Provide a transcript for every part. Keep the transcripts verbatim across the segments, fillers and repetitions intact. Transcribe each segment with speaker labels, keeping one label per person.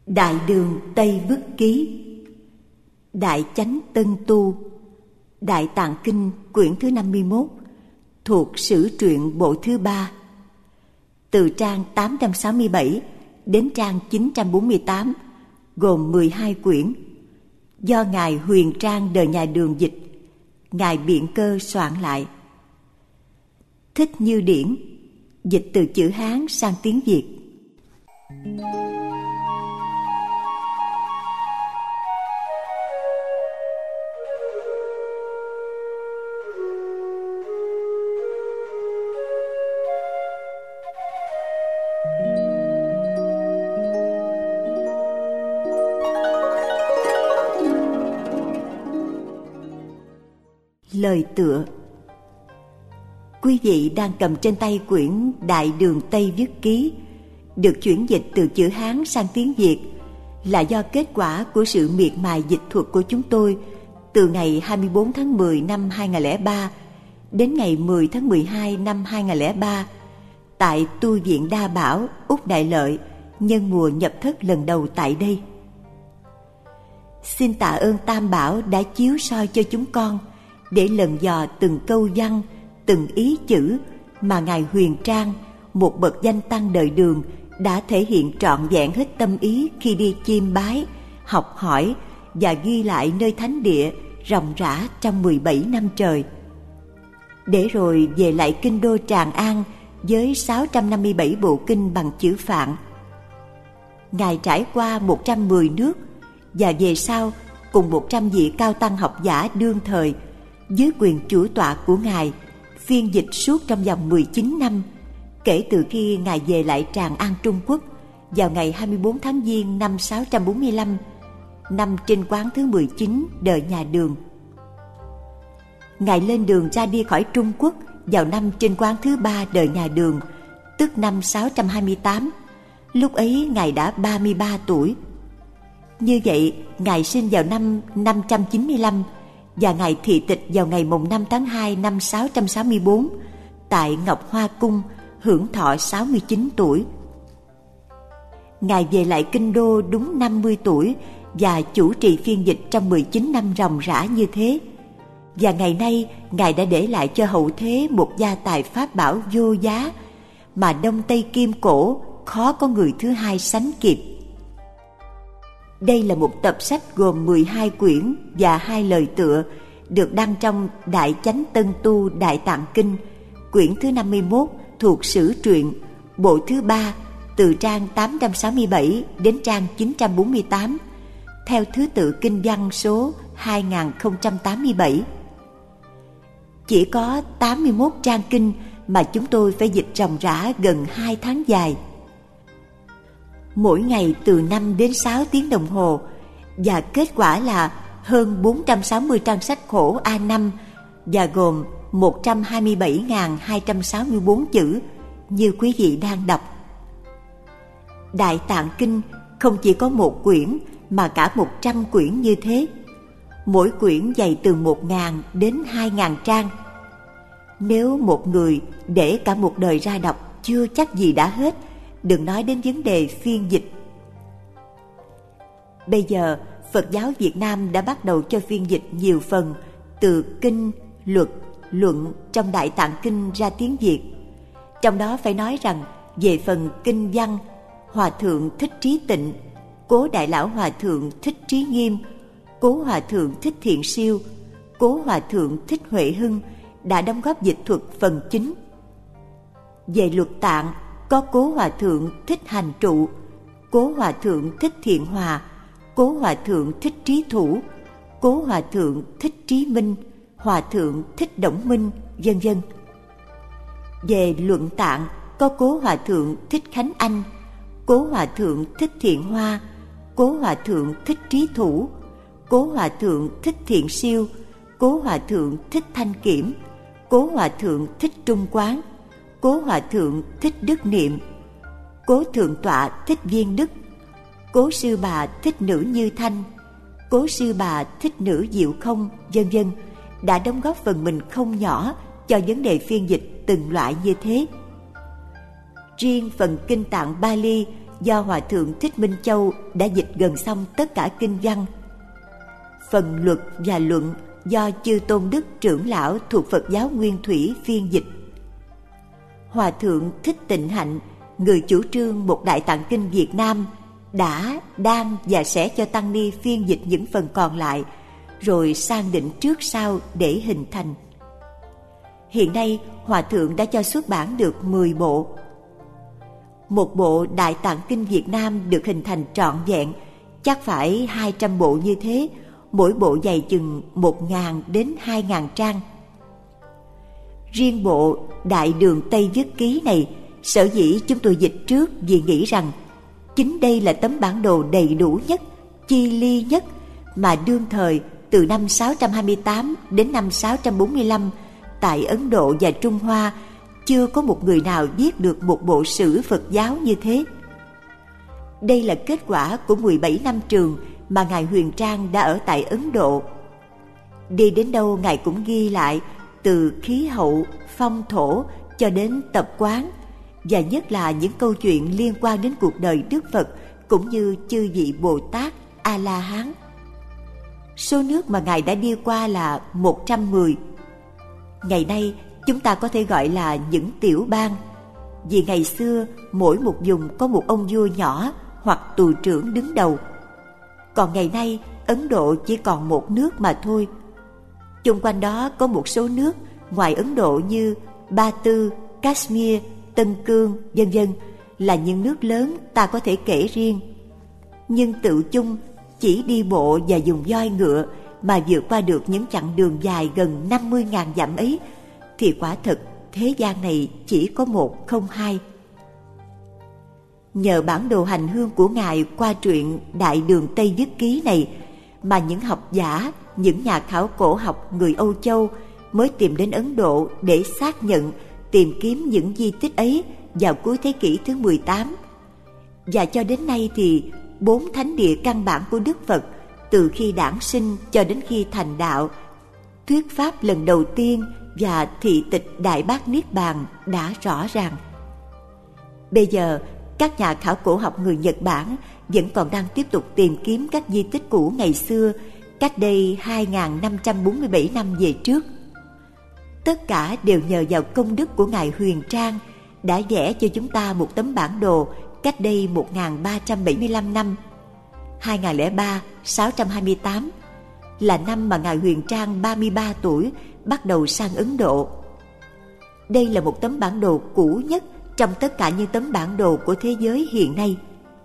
Speaker 1: Đại Đường Tây Vức Ký, Đại Chánh Tân Tu, Đại Tạng Kinh quyển thứ năm mươi mốt, thuộc Sử truyện bộ thứ ba, từ trang tám trăm sáu mươi bảy đến trang chín trăm bốn mươi tám, gồm mười hai quyển, do Ngài Huyền Trang đời nhà Đường dịch, Ngài Biện Cơ soạn lại. Thích Như Điển dịch từ chữ Hán sang tiếng Việt. Lời tựa. Quý vị đang cầm trên tay quyển Đại Đường Tây Vức Ký, được chuyển dịch từ chữ Hán sang tiếng Việt, là do kết quả của sự miệt mài dịch thuật của chúng tôi từ ngày hai mươi bốn tháng mười năm hai nghìn không trăm lẻ ba đến ngày mười tháng mười hai năm hai nghìn không trăm lẻ ba tại Tu viện Đa Bảo, Úc Đại Lợi, nhân mùa nhập thất lần đầu tại đây. Xin tạ ơn Tam Bảo đã chiếu soi cho chúng con để lần dò từng câu văn, từng ý chữ mà Ngài Huyền Trang, một bậc danh tăng đời Đường, đã thể hiện trọn vẹn hết tâm ý khi đi chiêm bái, học hỏi và ghi lại nơi thánh địa ròng rã trong mười bảy năm trời. Để rồi về lại kinh đô Tràng An với sáu trăm năm mươi bảy bộ kinh bằng chữ Phạn. Ngài trải qua một trăm mười nước và về sau cùng một trăm vị cao tăng học giả đương thời dưới quyền chủ tọa của Ngài, phiên dịch suốt trong vòng mười chín năm, kể từ khi Ngài về lại Tràng An Trung Quốc vào ngày hai mươi bốn tháng Giêng năm sáu trăm bốn mươi lăm, năm Trinh Quán thứ mười chín đời nhà Đường. Ngài lên đường ra đi khỏi Trung Quốc vào năm Trinh Quán thứ ba đời nhà Đường, tức năm sáu trăm hai mươi tám. Lúc ấy Ngài đã ba mươi ba tuổi. Như vậy, Ngài sinh vào năm năm trăm chín mươi lăm và Ngài thị tịch vào ngày mùng năm tháng hai năm sáu trăm sáu mươi bốn tại Ngọc Hoa Cung, hưởng thọ sáu mươi chín tuổi. Ngài về lại kinh đô đúng năm mươi tuổi và chủ trì phiên dịch trong mười chín năm ròng rã như thế. Và ngày nay Ngài đã để lại cho hậu thế một gia tài pháp bảo vô giá mà Đông Tây Kim cổ khó có người thứ hai sánh kịp. Đây là một tập sách gồm mười hai quyển và hai lời tựa, được đăng trong Đại Chánh Tân Tu Đại Tạng Kinh, quyển thứ năm mươi mốt, thuộc Sử truyện, bộ thứ ba, từ trang tám trăm sáu mươi bảy đến trang chín trăm bốn mươi tám, theo thứ tự kinh văn số hai nghìn không trăm tám mươi bảy. Chỉ có tám mươi mốt trang kinh mà chúng tôi phải dịch ròng rã gần hai tháng dài. Mỗi ngày từ năm đến sáu tiếng đồng hồ, và kết quả là hơn bốn trăm sáu mươi trang sách khổ A năm và gồm một trăm hai mươi bảy nghìn hai trăm sáu mươi bốn chữ như quý vị đang đọc. Đại Tạng Kinh không chỉ có một quyển mà cả một trăm quyển như thế. Mỗi quyển dày từ một nghìn đến hai nghìn trang. Nếu một người để cả một đời ra đọc chưa chắc gì đã hết, đừng nói đến vấn đề phiên dịch. Bây giờ, Phật giáo Việt Nam đã bắt đầu cho phiên dịch nhiều phần từ kinh, luật, luận trong Đại Tạng Kinh ra tiếng Việt. Trong đó phải nói rằng, về phần kinh văn, Hòa Thượng Thích Trí Tịnh, Cố Đại Lão Hòa Thượng Thích Trí Nghiêm, Cố Hòa Thượng Thích Thiện Siêu, Cố Hòa Thượng Thích Huệ Hưng đã đóng góp dịch thuật phần chính. Về luật tạng, có Cố Hòa Thượng Thích Hành Trụ, Cố Hòa Thượng Thích Thiện Hòa, Cố Hòa Thượng Thích Trí Thủ, Cố Hòa Thượng Thích Trí Minh, Hòa Thượng Thích Đổng Minh, vân vân. Về luận tạng, có Cố Hòa Thượng Thích Khánh Anh, Cố Hòa Thượng Thích Thiện Hoa, Cố Hòa Thượng Thích Trí Thủ, Cố Hòa Thượng Thích Thiện Siêu, Cố Hòa Thượng Thích Thanh Kiểm, Cố Hòa Thượng Thích Trung Quán, Cố Hòa Thượng Thích Đức Niệm, Cố Thượng Tọa Thích Viên Đức, Cố Sư Bà Thích Nữ Như Thanh, Cố Sư Bà Thích Nữ Diệu Không, vân vân, đã đóng góp phần mình không nhỏ cho vấn đề phiên dịch từng loại như thế. Riêng phần kinh tạng Bali do Hòa Thượng Thích Minh Châu đã dịch gần xong tất cả kinh văn. Phần luật và luận do Chư Tôn Đức trưởng lão thuộc Phật giáo Nguyên Thủy phiên dịch. Hòa Thượng Thích Tịnh Hạnh, người chủ trương một Đại Tạng Kinh Việt Nam, đã, đang và sẽ cho tăng ni phiên dịch những phần còn lại, rồi sang định trước sau để hình thành. Hiện nay, Hòa Thượng đã cho xuất bản được mười bộ. Một bộ Đại Tạng Kinh Việt Nam được hình thành trọn vẹn chắc phải hai trăm bộ như thế, mỗi bộ dày chừng một nghìn đến hai nghìn trang. Riêng bộ Đại Đường Tây Viết Ký này, sở dĩ chúng tôi dịch trước vì nghĩ rằng chính đây là tấm bản đồ đầy đủ nhất, chi ly nhất mà đương thời từ năm sáu trăm hai mươi tám đến năm sáu trăm bốn mươi lăm tại Ấn Độ và Trung Hoa chưa có một người nào viết được một bộ sử Phật giáo như thế. Đây là kết quả của mười bảy năm trường mà Ngài Huyền Trang đã ở tại Ấn Độ. Đi đến đâu Ngài cũng ghi lại, từ khí hậu, phong thổ cho đến tập quán, và nhất là những câu chuyện liên quan đến cuộc đời Đức Phật cũng như chư vị Bồ Tát, A-la-hán. Số nước mà Ngài đã đi qua là một trăm mười. Ngày nay chúng ta có thể gọi là những tiểu bang, vì ngày xưa mỗi một vùng có một ông vua nhỏ hoặc tù trưởng đứng đầu. Còn ngày nay Ấn Độ chỉ còn một nước mà thôi. Chung quanh đó có một số nước ngoài Ấn Độ như Ba Tư, Kashmir, Tân Cương, vân vân là những nước lớn ta có thể kể riêng. Nhưng tự chung chỉ đi bộ và dùng voi ngựa mà vượt qua được những chặng đường dài gần năm mươi nghìn dặm ấy, thì quả thật thế gian này chỉ có một không hai. Nhờ bản đồ hành hương của Ngài qua truyện Đại Đường Tây Viết Ký này mà những học giả, những nhà khảo cổ học người Âu Châu mới tìm đến Ấn Độ để xác nhận, tìm kiếm những di tích ấy vào cuối thế kỷ thứ mười tám. Và cho đến nay thì bốn thánh địa căn bản của Đức Phật, từ khi đản sinh cho đến khi thành đạo, thuyết pháp lần đầu tiên và thị tịch Đại Bát Niết Bàn đã rõ ràng. Bây giờ, các nhà khảo cổ học người Nhật Bản vẫn còn đang tiếp tục tìm kiếm các di tích cũ ngày xưa, cách đây hai nghìn năm trăm bốn mươi bảy năm về trước. Tất cả đều nhờ vào công đức của Ngài Huyền Trang đã vẽ cho chúng ta một tấm bản đồ cách đây một nghìn ba trăm bảy mươi lăm năm. hai nghìn lẻ ba, sáu trăm hai mươi tám là năm mà Ngài Huyền Trang ba mươi ba tuổi bắt đầu sang Ấn Độ. Đây là một tấm bản đồ cũ nhất trong tất cả những tấm bản đồ của thế giới hiện nay.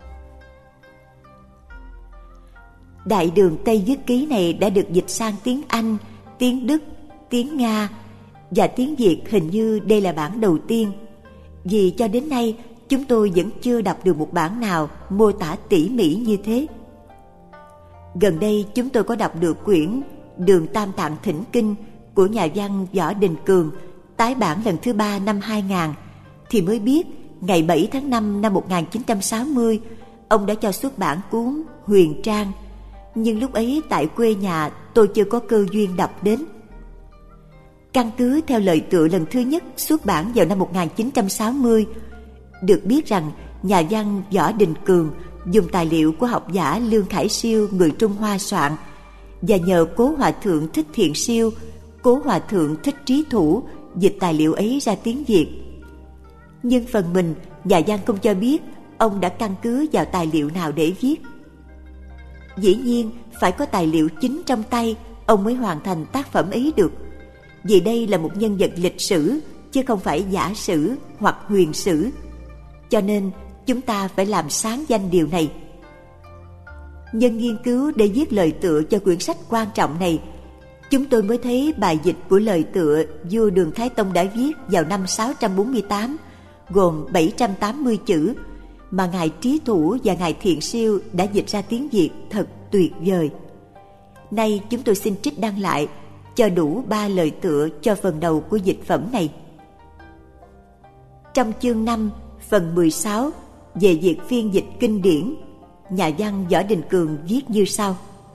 Speaker 1: Đại Đường Tây Viết Ký này đã được dịch sang tiếng Anh, tiếng Đức, tiếng Nga và tiếng Việt. Hình như đây là bản đầu tiên, vì cho đến nay chúng tôi vẫn chưa đọc được một bản nào mô tả tỉ mỉ như thế. Gần đây chúng tôi có đọc được quyển Đường Tam Tạng Thỉnh Kinh của nhà văn Võ Đình Cường, tái bản lần thứ ba năm hai nghìn, thì mới biết ngày bảy tháng năm năm một nghìn chín trăm sáu mươi, ông đã cho xuất bản cuốn Huyền Trang. Nhưng lúc ấy tại quê nhà tôi chưa có cơ duyên đọc đến. Căn cứ theo lời tựa lần thứ nhất xuất bản vào năm một nghìn chín trăm sáu mươi, được biết rằng nhà văn Võ Đình Cường dùng tài liệu của học giả Lương Khải Siêu người Trung Hoa soạn, và nhờ Cố Hòa Thượng Thích Thiện Siêu, Cố Hòa Thượng Thích Trí Thủ dịch tài liệu ấy ra tiếng Việt. Nhưng phần mình, nhà văn không cho biết ông đã căn cứ vào tài liệu nào để viết. Dĩ nhiên phải có tài liệu chính trong tay ông mới hoàn thành tác phẩm ấy được, vì đây là một nhân vật lịch sử chứ không phải giả sử hoặc huyền sử. Cho nên chúng ta phải làm sáng danh điều này. Nhân nghiên cứu để viết lời tựa cho quyển sách quan trọng này, chúng tôi mới thấy bài dịch của lời tựa vua Đường Thái Tông đã viết vào năm sáu trăm bốn mươi tám, gồm bảy trăm tám mươi chữ, mà Ngài Trí Thủ và Ngài Thiện Siêu đã dịch ra tiếng Việt thật tuyệt vời. Nay chúng tôi xin trích đăng lại cho đủ ba lời tựa cho phần đầu của dịch phẩm này. Trong chương năm, phần mười sáu về việc phiên dịch kinh điển, nhà văn Võ Đình Cường viết như sau: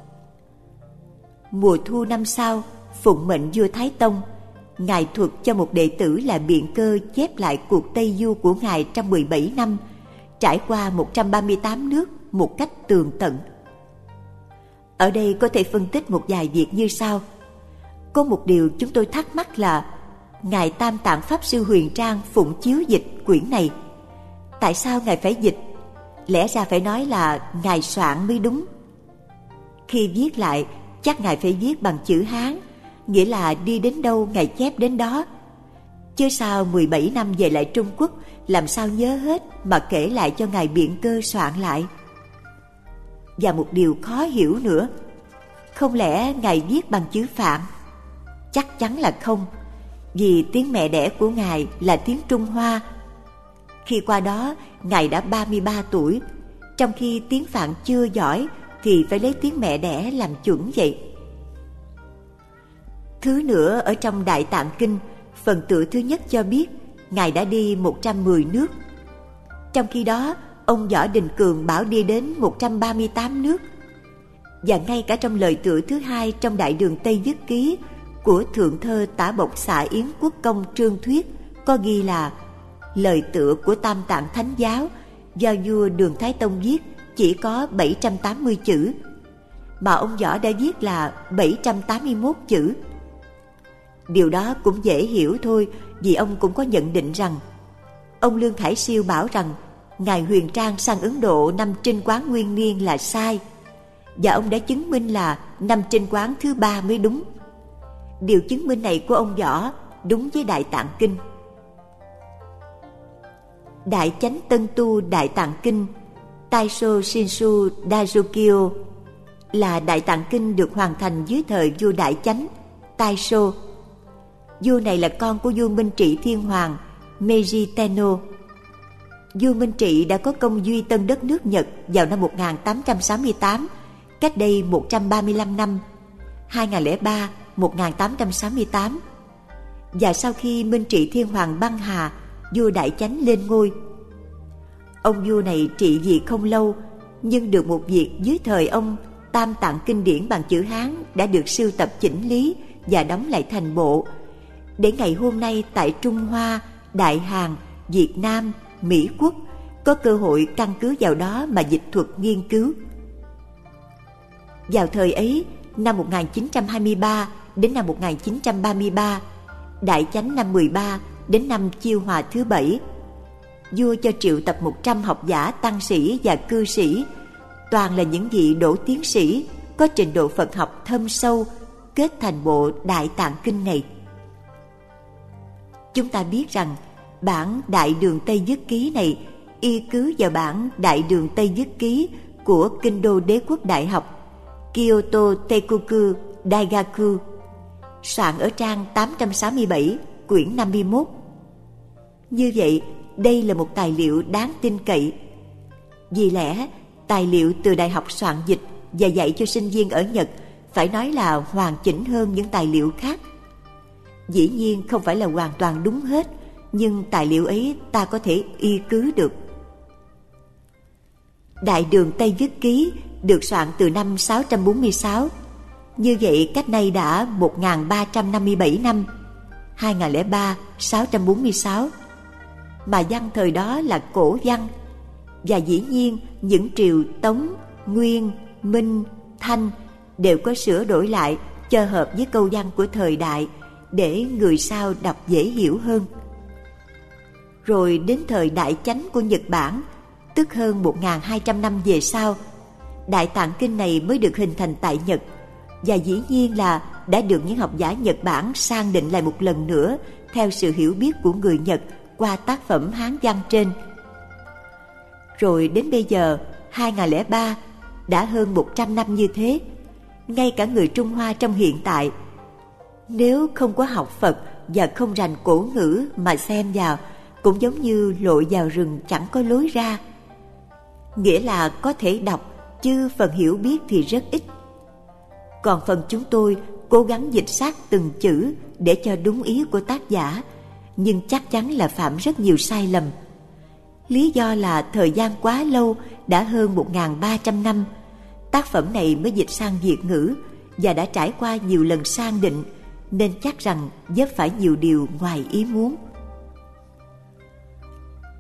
Speaker 1: Mùa thu năm sau, phụng mệnh vua Thái Tông, Ngài thuật cho một đệ tử là Biện Cơ chép lại cuộc Tây Du của Ngài trong mười bảy năm, trải qua một trăm ba mươi tám nước một cách tường tận. Ở đây có thể phân tích một vài việc như sau. Có một điều chúng tôi thắc mắc là Ngài Tam Tạng Pháp Sư Huyền Trang phụng chiếu dịch quyển này. Tại sao Ngài phải dịch? Lẽ ra phải nói là Ngài soạn mới đúng. Khi viết lại, chắc Ngài phải viết bằng chữ Hán, nghĩa là đi đến đâu Ngài chép đến đó. Chứ sao mười bảy năm về lại Trung Quốc, làm sao nhớ hết mà kể lại cho Ngài biện cơ soạn lại. Và một điều khó hiểu nữa, không lẽ Ngài viết bằng chữ Phạn? Chắc chắn là không, vì tiếng mẹ đẻ của Ngài là tiếng Trung Hoa. Khi qua đó, Ngài đã ba mươi ba tuổi, trong khi tiếng Phạn chưa giỏi thì phải lấy tiếng mẹ đẻ làm chuẩn vậy. Thứ nữa, ở trong Đại Tạng Kinh, phần tựa thứ nhất cho biết Ngài đã đi một trăm mười nước. Trong khi đó, ông Võ Đình Cường bảo đi đến một trăm ba mươi tám nước. Và ngay cả trong lời tựa thứ hai trong Đại Đường Tây Viết Ký của thượng thơ Tả Bộc Xạ Yến Quốc Công Trương Thuyết có ghi là lời tựa của Tam Tạng Thánh Giáo do vua Đường Thái Tông viết chỉ có bảy trăm tám mươi chữ, mà ông Võ đã viết là bảy trăm tám mươi mốt chữ. Điều đó cũng dễ hiểu thôi, vì ông cũng có nhận định rằng ông Lương Khải Siêu bảo rằng Ngài Huyền Trang sang Ấn Độ năm Trinh Quán Nguyên Niên là sai, và ông đã chứng minh là năm Trinh Quán thứ ba mới đúng. Điều chứng minh này của ông Võ đúng với Đại Tạng Kinh. Đại Chánh Tân Tu Đại Tạng Kinh Taisho Shinshu Dajokyo là Đại Tạng Kinh được hoàn thành dưới thời vua Đại Chánh Taisho. Vua này là con của vua Minh Trị Thiên Hoàng Meiji Tenno. Vua Minh Trị đã có công duy tân đất nước Nhật vào năm một nghìn tám trăm sáu mươi tám, cách đây một trăm ba mươi lăm năm, hai nghìn lẻ ba đến một nghìn tám trăm sáu mươi tám. Và sau khi Minh Trị Thiên Hoàng băng hà, vua Đại Chánh lên ngôi. Ông vua này trị vì không lâu, nhưng được một việc dưới thời ông, Tam Tạng kinh điển bằng chữ Hán đã được sưu tập chỉnh lý và đóng lại thành bộ, để ngày hôm nay tại Trung Hoa, Đại Hàn, Việt Nam, Mỹ Quốc có cơ hội căn cứ vào đó mà dịch thuật nghiên cứu. Vào thời ấy, năm một nghìn chín trăm hai mươi ba đến năm một nghìn chín trăm ba mươi ba, Đại Chánh năm mười ba đến năm Chiêu Hòa thứ bảy, vua cho triệu tập một trăm học giả tăng sĩ và cư sĩ, toàn là những vị đỗ tiến sĩ có trình độ Phật học thâm sâu, kết thành bộ Đại Tạng Kinh này. Chúng ta biết rằng bản Đại Đường Tây Viết Ký này y cứ vào bản Đại Đường Tây Viết Ký của Kinh đô Đế quốc Đại học Kyoto Teikoku Daigaku, soạn ở trang tám trăm sáu mươi bảy, quyển năm mươi mốt. Như vậy, đây là một tài liệu đáng tin cậy. Vì lẽ, tài liệu từ đại học soạn dịch và dạy cho sinh viên ở Nhật phải nói là hoàn chỉnh hơn những tài liệu khác. Dĩ nhiên không phải là hoàn toàn đúng hết, nhưng tài liệu ấy ta có thể y cứ được. Đại Đường Tây Viết Ký được soạn từ năm sáu trăm bốn mươi sáu, như vậy cách nay đã một nghìn ba trăm năm mươi bảy năm, hai nghìn lẻ ba đến sáu trăm bốn mươi sáu, mà văn thời đó là cổ văn, và dĩ nhiên những triều Tống, Nguyên, Minh, Thanh đều có sửa đổi lại cho hợp với câu văn của thời đại, để người sau đọc dễ hiểu hơn. Rồi đến thời Đại Chánh của Nhật Bản, tức hơn một nghìn hai trăm năm về sau, Đại Tạng Kinh này mới được hình thành tại Nhật, và dĩ nhiên là đã được những học giả Nhật Bản sang định lại một lần nữa theo sự hiểu biết của người Nhật qua tác phẩm Hán văn trên. Rồi đến bây giờ, hai nghìn lẻ ba, đã hơn một trăm năm như thế, ngay cả người Trung Hoa trong hiện tại, nếu không có học Phật và không rành cổ ngữ mà xem vào, cũng giống như lội vào rừng chẳng có lối ra. Nghĩa là có thể đọc, chứ phần hiểu biết thì rất ít. Còn phần chúng tôi cố gắng dịch sát từng chữ để cho đúng ý của tác giả, nhưng chắc chắn là phạm rất nhiều sai lầm. Lý do là thời gian quá lâu, đã hơn một nghìn ba trăm năm, tác phẩm này mới dịch sang Việt ngữ và đã trải qua nhiều lần sang định, nên chắc rằng vấp phải nhiều điều ngoài ý muốn.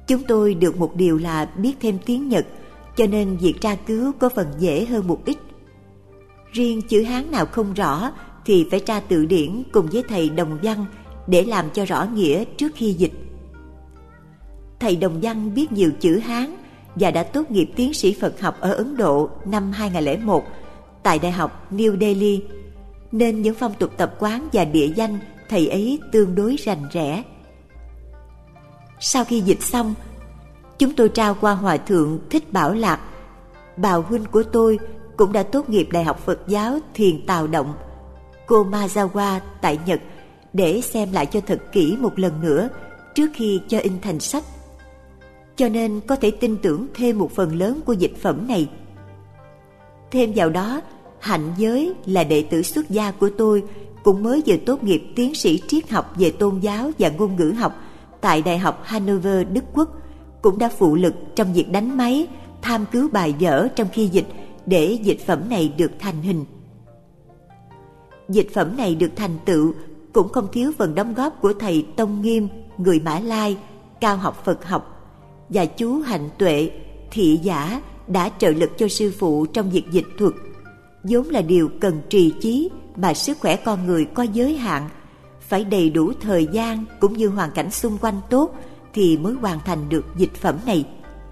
Speaker 1: Chúng tôi được một điều là biết thêm tiếng Nhật, cho nên việc tra cứu có phần dễ hơn một ít. Riêng chữ Hán nào không rõ thì phải tra từ điển cùng với thầy Đồng Văn để làm cho rõ nghĩa trước khi dịch. Thầy Đồng Văn biết nhiều chữ Hán và đã tốt nghiệp tiến sĩ Phật học ở Ấn Độ năm hai không không một tại Đại học New Delhi, nên những phong tục tập quán và địa danh thầy ấy tương đối rành rẽ. Sau khi dịch xong, chúng tôi trao qua Hòa thượng Thích Bảo Lạc. Bào huynh của tôi cũng đã tốt nghiệp Đại học Phật giáo Thiền Tào Động, Komazawa tại Nhật, để xem lại cho thật kỹ một lần nữa trước khi cho in thành sách, cho nên có thể tin tưởng thêm một phần lớn của dịch phẩm này. Thêm vào đó, Hạnh Giới là đệ tử xuất gia của tôi cũng mới vừa tốt nghiệp tiến sĩ triết học về tôn giáo và ngôn ngữ học tại Đại học Hanover, Đức Quốc, cũng đã phụ lực trong việc đánh máy, tham cứu bài vở trong khi dịch để dịch phẩm này được thành hình. Dịch phẩm này được thành tựu cũng không thiếu phần đóng góp của thầy Tông Nghiêm, người Mã Lai, cao học Phật học, và chú Hạnh Tuệ, thị giả, đã trợ lực cho sư phụ trong việc dịch thuật, vốn là điều cần trì chí mà sức khỏe con người có giới hạn, phải đầy đủ thời gian cũng như hoàn cảnh xung quanh tốt thì mới hoàn thành được dịch phẩm này.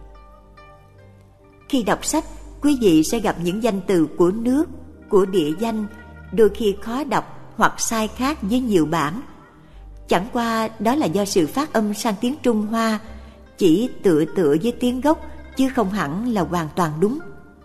Speaker 1: Khi đọc sách, quý vị sẽ gặp những danh từ của nước, của địa danh, đôi khi khó đọc hoặc sai khác với nhiều bản. Chẳng qua đó là do sự phát âm sang tiếng Trung Hoa, chỉ tựa tựa với tiếng gốc chứ không hẳn là hoàn toàn đúng.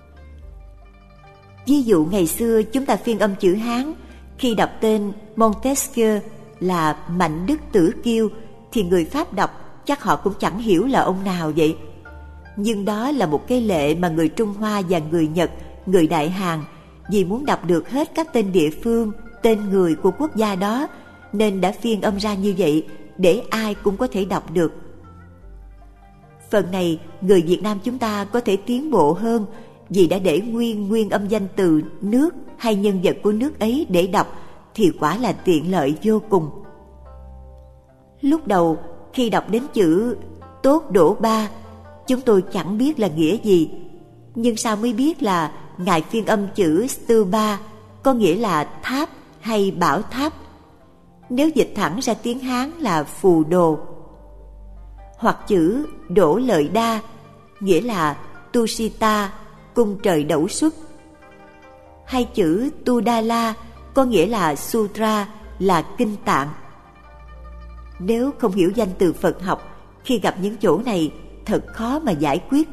Speaker 1: Ví dụ ngày xưa chúng ta phiên âm chữ Hán, khi đọc tên Montesquieu là Mạnh Đức Tử Kiêu thì người Pháp đọc chắc họ cũng chẳng hiểu là ông nào vậy. Nhưng đó là một cái lệ mà người Trung Hoa và người Nhật, người Đại Hàn, vì muốn đọc được hết các tên địa phương, tên người của quốc gia đó, nên đã phiên âm ra như vậy để ai cũng có thể đọc được. Phần này người Việt Nam chúng ta có thể tiến bộ hơn vì đã để nguyên nguyên âm danh từ nước hay nhân vật của nước ấy để đọc thì quả là tiện lợi vô cùng. Lúc đầu khi đọc đến chữ Tốt Đỗ Ba, chúng tôi chẳng biết là nghĩa gì, nhưng sau mới biết là ngài phiên âm chữ Stupa có nghĩa là tháp hay bảo tháp, nếu dịch thẳng ra tiếng Hán là phù đồ. Hoặc chữ Đỗ Lợi Đa nghĩa là Tusita, cung trời đẩu xuất, hay chữ Tudala có nghĩa là Sutra, là kinh tạng. Nếu không hiểu danh từ Phật học, khi gặp những chỗ này thật khó mà giải quyết.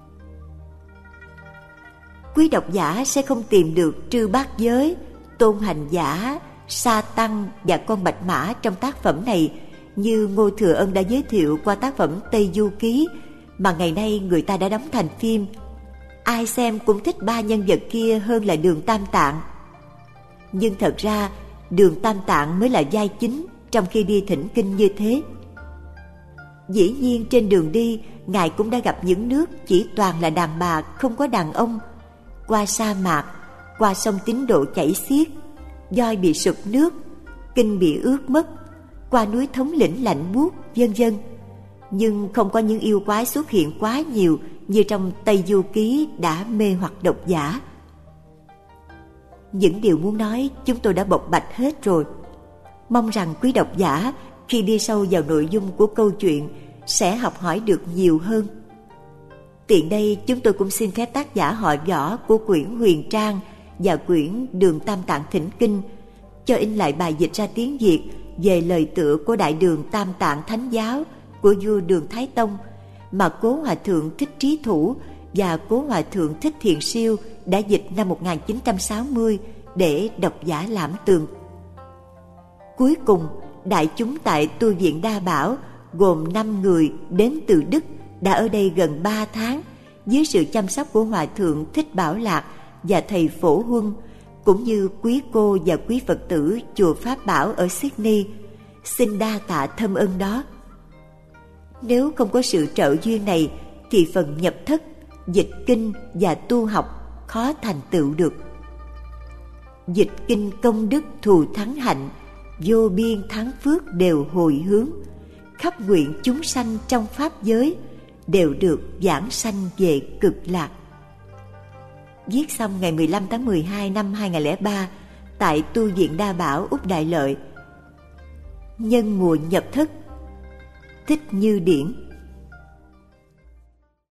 Speaker 1: Quý độc giả sẽ không tìm được Trư Bát Giới, Tôn Hành Giả, Sa Tăng và con Bạch Mã trong tác phẩm này như Ngô Thừa Ân đã giới thiệu qua tác phẩm Tây Du Ký mà ngày nay người ta đã đóng thành phim. Ai xem cũng thích ba nhân vật kia hơn là Đường Tam Tạng. Nhưng thật ra Đường Tam Tạng mới là vai chính trong khi đi thỉnh kinh như thế. Dĩ nhiên trên đường đi, ngài cũng đã gặp những nước chỉ toàn là đàn bà, không có đàn ông, qua sa mạc, qua sông Tín Độ chảy xiết, voi bị sụp nước, kinh bị ướt mất, qua núi Thống Lĩnh lạnh buốt, vân vân. Nhưng không có những yêu quái xuất hiện quá nhiều như trong Tây Du Ký đã mê hoặc độc giả. Những điều muốn nói chúng tôi đã bộc bạch hết rồi. Mong rằng quý độc giả khi đi sâu vào nội dung của câu chuyện sẽ học hỏi được nhiều hơn. Tiện đây chúng tôi cũng xin phép tác giả họ Võ của quyển Huyền Trang và quyển Đường Tam Tạng Thỉnh Kinh cho in lại bài dịch ra tiếng Việt về lời tựa của Đại Đường Tam Tạng Thánh Giáo của vua Đường Thái Tông mà Cố Hòa Thượng Thích Trí Thủ và Cố Hòa Thượng Thích Thiện Siêu đã dịch năm một nghìn chín trăm sáu mươi để độc giả lãm tường. Cuối cùng, đại chúng tại tu viện Đa Bảo gồm năm người đến từ Đức đã ở đây gần ba tháng dưới sự chăm sóc của Hòa Thượng Thích Bảo Lạc và thầy Phổ Huân, cũng như quý cô và quý Phật tử chùa Pháp Bảo ở Sydney. Xin đa tạ thâm ân đó. Nếu không có sự trợ duyên này thì phần nhập thất, dịch kinh và tu học khó thành tựu được. Dịch kinh công đức thù thắng hạnh, vô biên thắng phước đều hồi hướng, khắp nguyện chúng sanh trong pháp giới, đều được vãng sanh về cực lạc. Viết xong ngày mười lăm tháng mười hai năm hai nghìn không trăm lẻ ba tại tu viện Đa Bảo, Úc Đại Lợi. Nhân mùa nhập thất, Thích Như Điển.